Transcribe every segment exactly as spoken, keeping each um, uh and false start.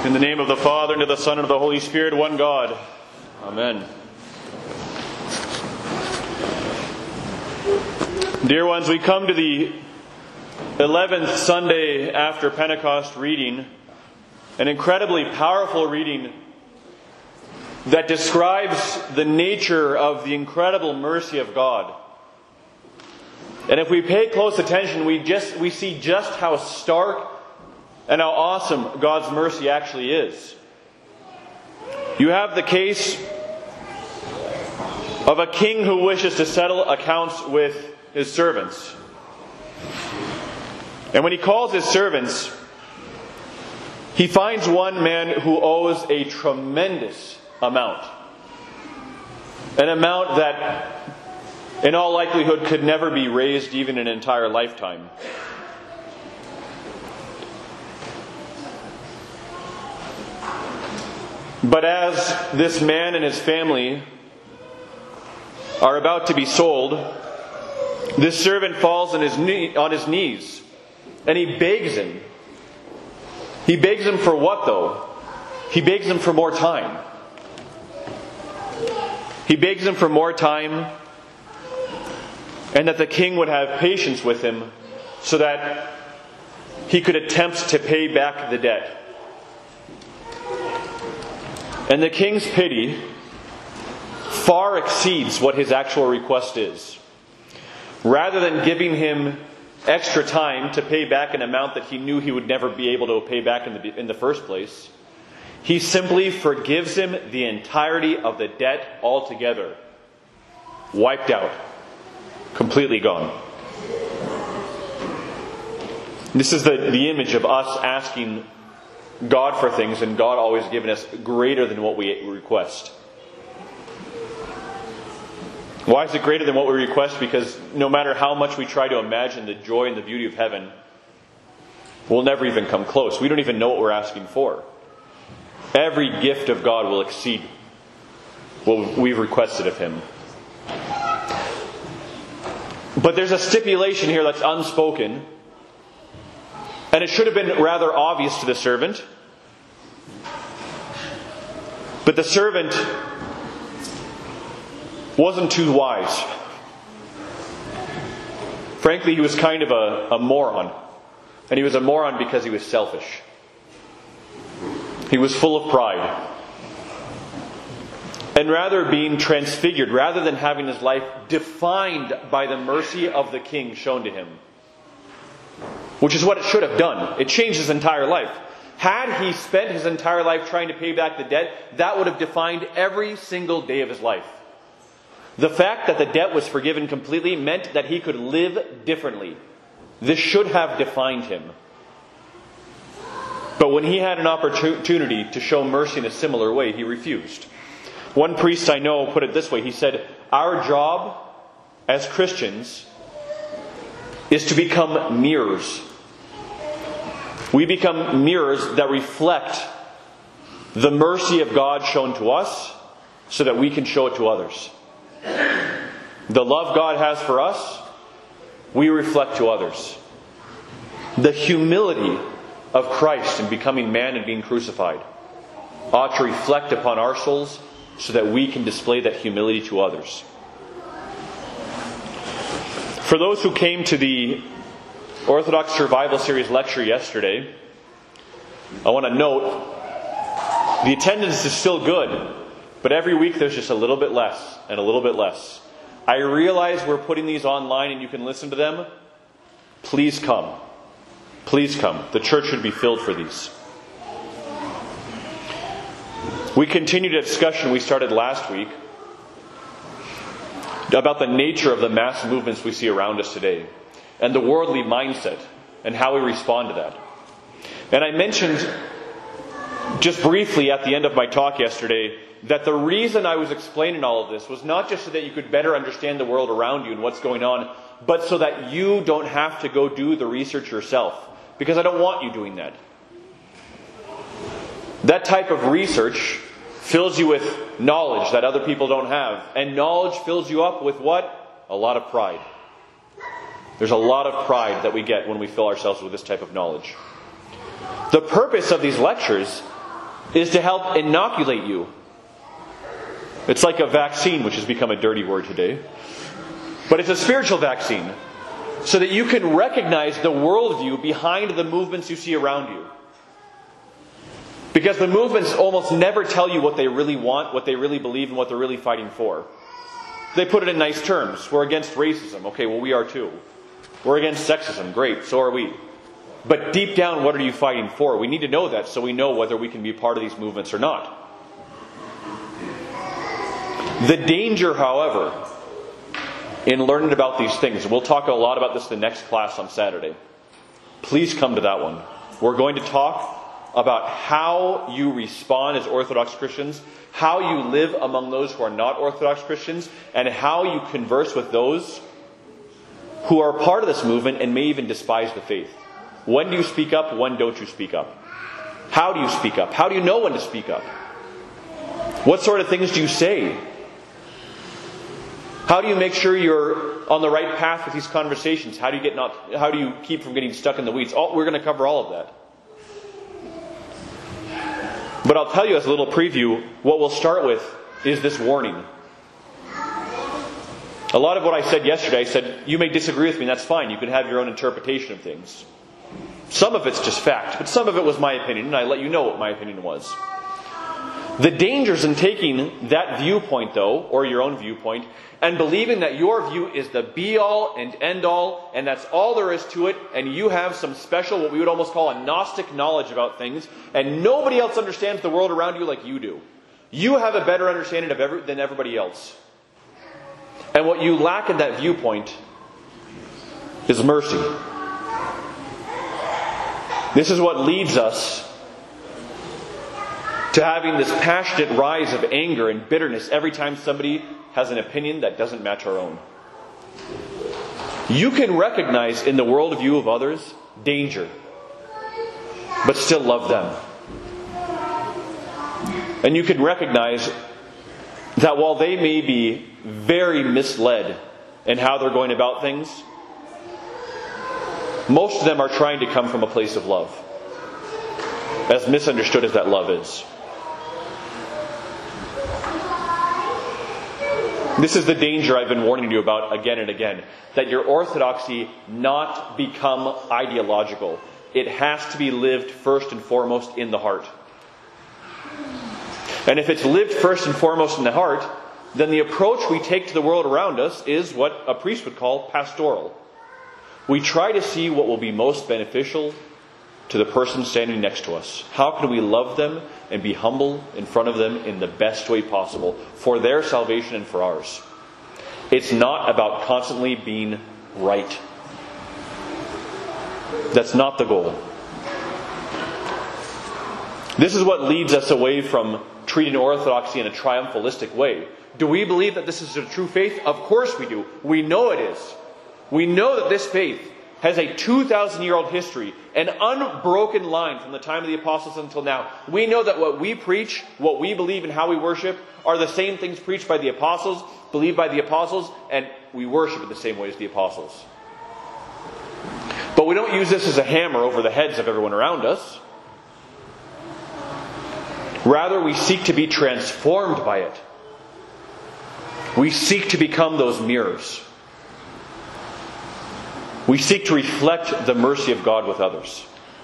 In the name of the Father, and of the Son, and of the Holy Spirit, one God. Amen. Dear ones, we come to the eleventh Sunday after Pentecost reading, an incredibly powerful reading that describes the nature of the incredible mercy of God. And if we pay close attention, we just we see just how stark and how awesome God's mercy actually is. You have the case of a king who wishes to settle accounts with his servants. And when he calls his servants, he finds one man who owes a tremendous amount. An amount that, in all likelihood, could never be raised even in an entire lifetime. But as this man and his family are about to be sold, this servant falls on his knee, on his knees, and he begs him. He begs him for what, though? He begs him for more time. He begs him for more time, and that the king would have patience with him so that he could attempt to pay back the debt. And the king's pity far exceeds what his actual request is. Rather than giving him extra time to pay back an amount that he knew he would never be able to pay back in the, in the first place, he simply forgives him the entirety of the debt altogether. Wiped out. Completely gone. This is the, the image of us asking God for things, and God always giving us greater than what we request. Why is it greater than what we request? Because no matter how much we try to imagine the joy and the beauty of heaven, we'll never even come close. We don't even know what we're asking for. Every gift of God will exceed what we've requested of Him. But there's a stipulation here that's unspoken. And it should have been rather obvious to the servant. But the servant wasn't too wise. Frankly, he was kind of a, a moron. And he was a moron because he was selfish. He was full of pride. And rather being transfigured, rather than having his life defined by the mercy of the king shown to him, which is what it should have done. It changed his entire life. Had he spent his entire life trying to pay back the debt, that would have defined every single day of his life. The fact that the debt was forgiven completely meant that he could live differently. This should have defined him. But when he had an opportunity to show mercy in a similar way, he refused. One priest I know put it this way. He said, "Our job as Christians is to become mirrors. We become mirrors that reflect the mercy of God shown to us so that we can show it to others. The love God has for us, we reflect to others. The humility of Christ in becoming man and being crucified ought to reflect upon our souls so that we can display that humility to others." For those who came to the Orthodox Survival Series lecture yesterday, I want to note the attendance is still good, but every week there's just a little bit less and a little bit less. I realize we're putting these online and you can listen to them. Please come. Please come. The church should be filled for these. We continued a discussion we started last week about the nature of the mass movements we see around us today, and the worldly mindset, and how we respond to that. And I mentioned just briefly at the end of my talk yesterday that the reason I was explaining all of this was not just so that you could better understand the world around you and what's going on, but so that you don't have to go do the research yourself. Because I don't want you doing that. That type of research fills you with knowledge that other people don't have. And knowledge fills you up with what? A lot of pride. There's a lot of pride that we get when we fill ourselves with this type of knowledge. The purpose of these lectures is to help inoculate you. It's like a vaccine, which has become a dirty word today. But it's a spiritual vaccine, so that you can recognize the worldview behind the movements you see around you. Because the movements almost never tell you what they really want, what they really believe, and what they're really fighting for. They put it in nice terms. We're against racism. Okay, well, we are too. We're against sexism. Great, so are we. But deep down, what are you fighting for? We need to know that so we know whether we can be part of these movements or not. The danger, however, in learning about these things, we'll talk a lot about this in the next class on Saturday. Please come to that one. We're going to talk about how you respond as Orthodox Christians, how you live among those who are not Orthodox Christians, and how you converse with those who are part of this movement and may even despise the faith. When do you speak up? When don't you speak up? How do you speak up? How do you know when to speak up? What sort of things do you say? How do you make sure you're on the right path with these conversations? How do you get not? How do you keep from getting stuck in the weeds? All, we're going to cover all of that. But I'll tell you as a little preview, what we'll start with is this warning. A lot of what I said yesterday, I said, you may disagree with me, and that's fine. You can have your own interpretation of things. Some of it's just fact, but some of it was my opinion, and I let you know what my opinion was. The dangers in taking that viewpoint, though, or your own viewpoint, and believing that your view is the be-all and end-all, and that's all there is to it, and you have some special, what we would almost call a Gnostic knowledge about things, and nobody else understands the world around you like you do. You have a better understanding of every, than everybody else. And what you lack in that viewpoint is mercy. This is what leads us to having this passionate rise of anger and bitterness every time somebody has an opinion that doesn't match our own. You can recognize in the worldview of others danger, but still love them. And you can recognize that while they may be very misled in how they're going about things, most of them are trying to come from a place of love, as misunderstood as that love is. This is the danger I've been warning you about again and again. That your orthodoxy not become ideological. It has to be lived first and foremost in the heart. And if it's lived first and foremost in the heart, then the approach we take to the world around us is what a priest would call pastoral. We try to see what will be most beneficial to the person standing next to us. How can we love them and be humble in front of them in the best way possible for their salvation and for ours? It's not about constantly being right. That's not the goal. This is what leads us away from treating orthodoxy in a triumphalistic way. Do we believe that this is a true faith? Of course we do. We know it is. We know that this faith has a two thousand year old history, an unbroken line from the time of the apostles until now. We know that what we preach, what we believe and how we worship are the same things preached by the apostles, believed by the apostles, and we worship in the same way as the apostles. But we don't use this as a hammer over the heads of everyone around us. Rather, we seek to be transformed by it. We seek to become those mirrors. We seek to reflect the mercy of God with others.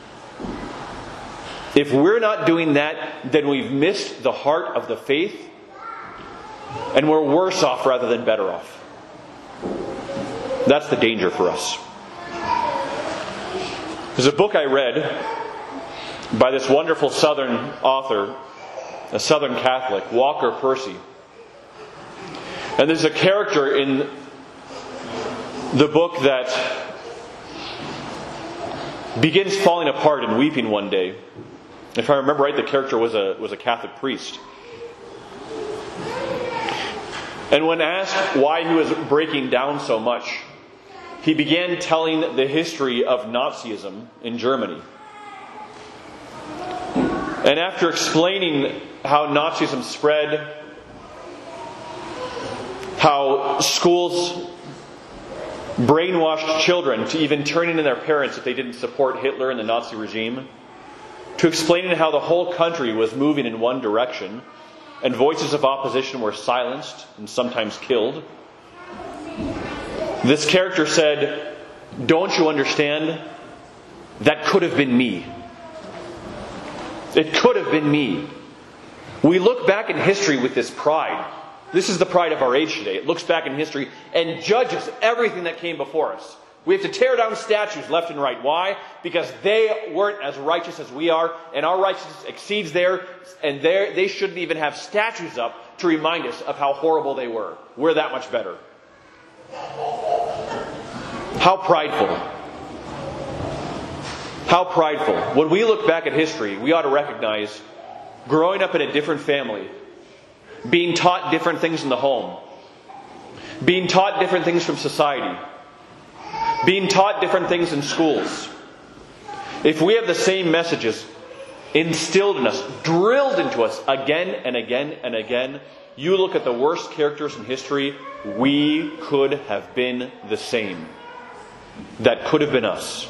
If we're not doing that, then we've missed the heart of the faith, and we're worse off rather than better off. That's the danger for us. There's a book I read by this wonderful Southern author, a Southern Catholic, Walker Percy. And there's a character in the book that begins falling apart and weeping one day. If I remember right, the character was a was a Catholic priest. And when asked why he was breaking down so much, he began telling the history of Nazism in Germany. And after explaining how Nazism spread, how schools brainwashed children to even turning in their parents if they didn't support Hitler and the Nazi regime, to explaining how the whole country was moving in one direction, and voices of opposition were silenced and sometimes killed. This character said, "Don't you understand? That could have been me. It could have been me." We look back in history with this pride. This is the pride of our age today. It looks back in history and judges everything that came before us. We have to tear down statues left and right. Why? Because they weren't as righteous as we are, and our righteousness exceeds theirs, and they shouldn't even have statues up to remind us of how horrible they were. We're that much better. How prideful. How prideful. When we look back at history, we ought to recognize growing up in a different family, being taught different things in the home, being taught different things from society, being taught different things in schools. If we have the same messages instilled in us, drilled into us again and again and again, you look at the worst characters in history, we could have been the same. That could have been us.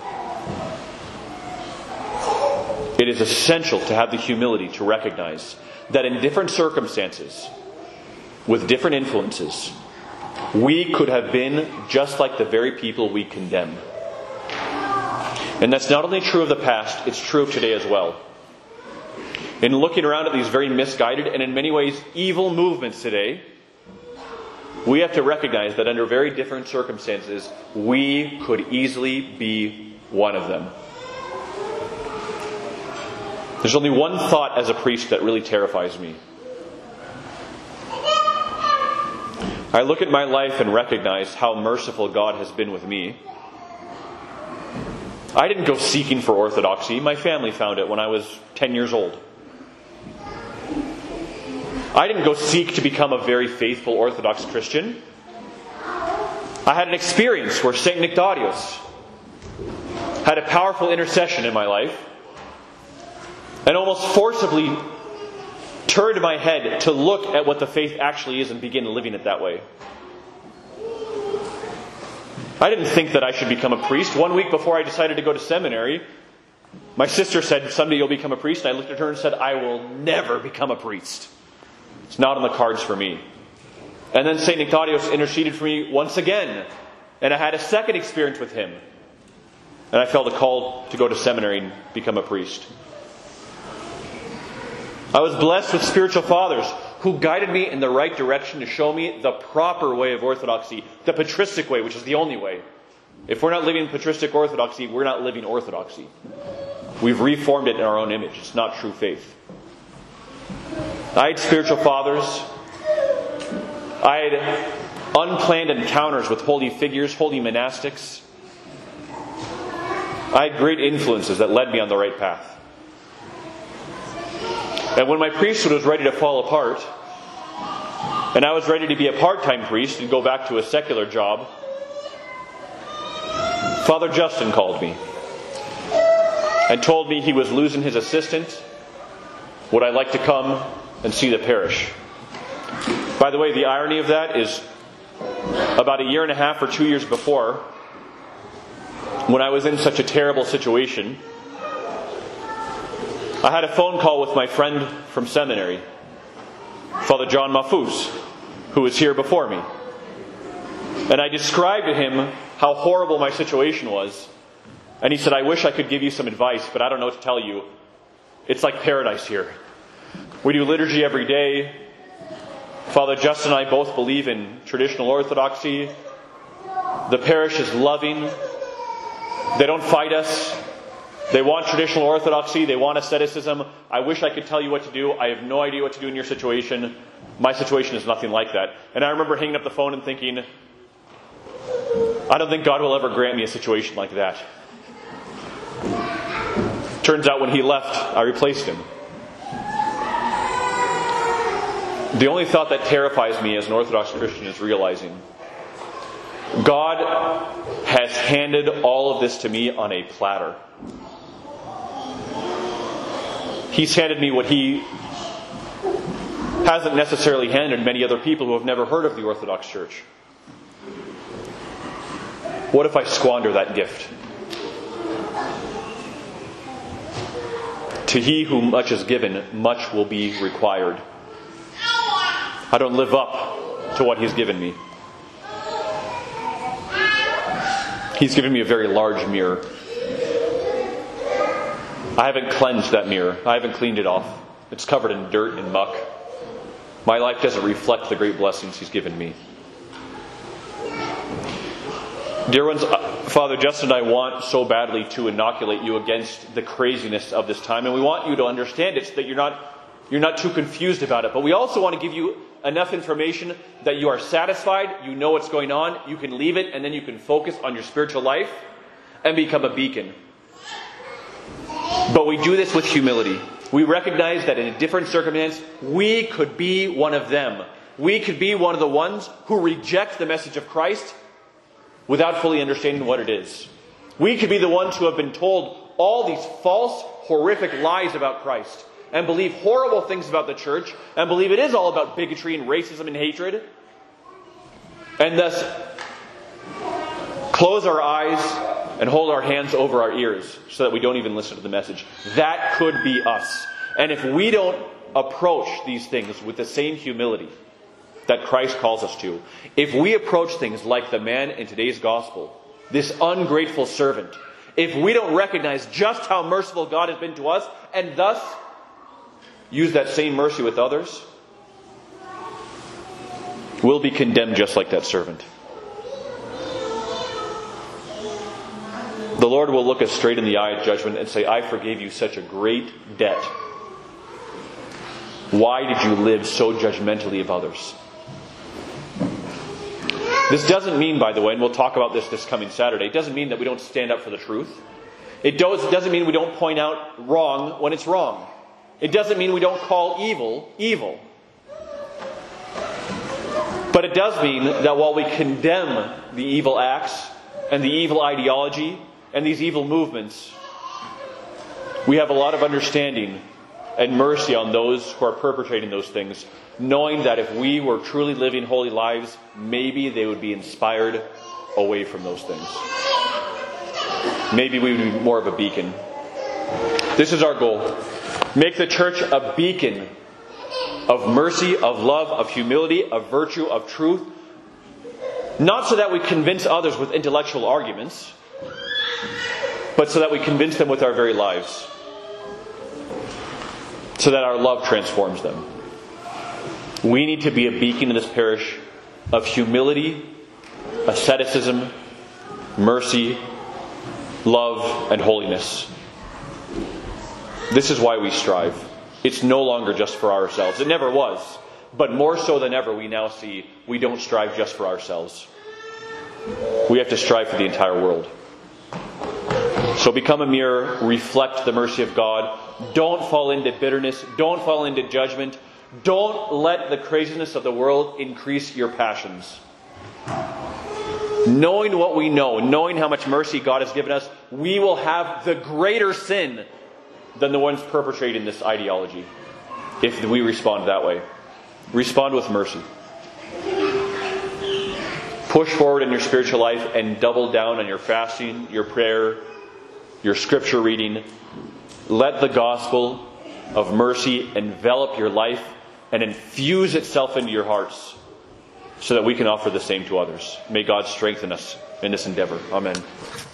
It is essential to have the humility to recognize that in different circumstances, with different influences, we could have been just like the very people we condemn. And that's not only true of the past, it's true of today as well. In looking around at these very misguided and in many ways evil movements today, we have to recognize that under very different circumstances, we could easily be one of them. There's only one thought as a priest that really terrifies me. I look at my life and recognize how merciful God has been with me. I didn't go seeking for orthodoxy. My family found it when I was ten years old. I didn't go seek to become a very faithful Orthodox Christian. I had an experience where Saint Nectarios had a powerful intercession in my life and almost forcibly turned my head to look at what the faith actually is and begin living it that way. I didn't think that I should become a priest. One week before I decided to go to seminary, my sister said, "Someday you'll become a priest." And I looked at her and said, "I will never become a priest. It's not on the cards for me." And then Saint Nectarios interceded for me once again. And I had a second experience with him. And I felt a call to go to seminary and become a priest. I was blessed with spiritual fathers who guided me in the right direction to show me the proper way of orthodoxy, the patristic way, which is the only way. If we're not living patristic orthodoxy, we're not living orthodoxy. We've reformed it in our own image. It's not true faith. I had spiritual fathers. I had unplanned encounters with holy figures, holy monastics. I had great influences that led me on the right path. And when my priesthood was ready to fall apart, and I was ready to be a part-time priest and go back to a secular job, Father Justin called me and told me he was losing his assistant. Would I like to come and see the parish? By the way, the irony of that is about a year and a half or two years before, when I was in such a terrible situation, I had a phone call with my friend from seminary, Father John Mafuz, who was here before me. And I described to him how horrible my situation was. And he said, "I wish I could give you some advice, but I don't know what to tell you. It's like paradise here. We do liturgy every day. Father Justin and I both believe in traditional orthodoxy. The parish is loving. They don't fight us. They want traditional orthodoxy. They want asceticism. I wish I could tell you what to do. I have no idea what to do in your situation. My situation is nothing like that." And I remember hanging up the phone and thinking, I don't think God will ever grant me a situation like that. Turns out when he left, I replaced him. The only thought that terrifies me as an Orthodox Christian is realizing God has handed all of this to me on a platter. He's handed me what he hasn't necessarily handed many other people who have never heard of the Orthodox Church. What if I squander that gift? To he whom much is given, much will be required. I don't live up to what he's given me. He's given me a very large mirror. I haven't cleansed that mirror. I haven't cleaned it off. It's covered in dirt and muck. My life doesn't reflect the great blessings he's given me. Dear ones, Father Justin and I want so badly to inoculate you against the craziness of this time, and we want you to understand it so that you're not, you're not too confused about it. But we also want to give you enough information that you are satisfied, you know what's going on, you can leave it, and then you can focus on your spiritual life and become a beacon. But we do this with humility. We recognize that in a different circumstance, we could be one of them. We could be one of the ones who reject the message of Christ without fully understanding what it is. We could be the ones who have been told all these false, horrific lies about Christ, and believe horrible things about the church, and believe it is all about bigotry and racism and hatred, and thus close our eyes and hold our hands over our ears so that we don't even listen to the message. That could be us. And if we don't approach these things with the same humility that Christ calls us to, if we approach things like the man in today's gospel, this ungrateful servant, if we don't recognize just how merciful God has been to us, and thus use that same mercy with others, we'll be condemned just like that servant. The Lord will look us straight in the eye at judgment and say, I forgave you such a great debt. Why did you live so judgmentally of others? This doesn't mean, by the way, and we'll talk about this this coming Saturday, it doesn't mean that we don't stand up for the truth. It doesn't mean we don't point out wrong when it's wrong. It doesn't mean we don't call evil, evil. But it does mean that while we condemn the evil acts and the evil ideology and these evil movements, we have a lot of understanding and mercy on those who are perpetrating those things, knowing that if we were truly living holy lives, maybe they would be inspired away from those things. Maybe we would be more of a beacon. This is our goal. Make the church a beacon of mercy, of love, of humility, of virtue, of truth. Not so that we convince others with intellectual arguments, but so that we convince them with our very lives. So that our love transforms them. We need to be a beacon in this parish of humility, asceticism, mercy, love, and holiness. This is why we strive. It's no longer just for ourselves. It never was. But more so than ever, we now see we don't strive just for ourselves. We have to strive for the entire world. So become a mirror, reflect the mercy of God. Don't fall into bitterness. Don't fall into judgment. Don't let the craziness of the world increase your passions. Knowing what we know, knowing how much mercy God has given us, we will have the greater sin than the ones perpetrating this ideology if we respond that way. Respond with mercy. Push forward in your spiritual life and double down on your fasting, your prayer, your scripture reading. Let the gospel of mercy envelop your life and infuse itself into your hearts so that we can offer the same to others. May God strengthen us in this endeavor. Amen.